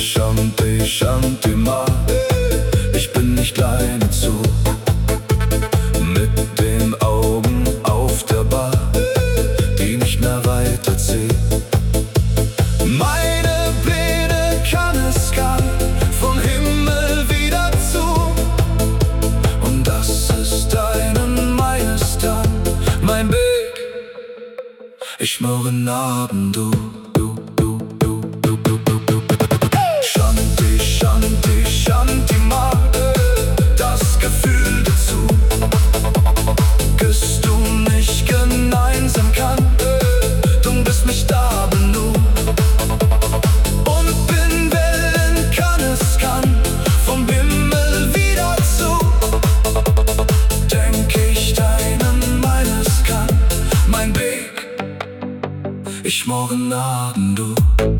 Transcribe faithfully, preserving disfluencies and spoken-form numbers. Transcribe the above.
Shanti, Shanti Ma, ich bin nicht deine zu. Mit den Augen auf der Bar, die nicht mehr weiterziehen. Meine Pläne kann es gar vom Himmel wieder zu. Und das ist deinen meines dann, mein Weg. Ich morgen Abend, du, du, du, du, du, du, du, du. Shanti, Shanti, Shanti Ma, das Gefühl dazu. Küsst du mich gemeinsam kann, du bist mich da benug. Und bin Wellen kann es kann, vom Himmel wieder zu. Denk ich deinen meines kann, mein Weg. Ich morgen Abend, du.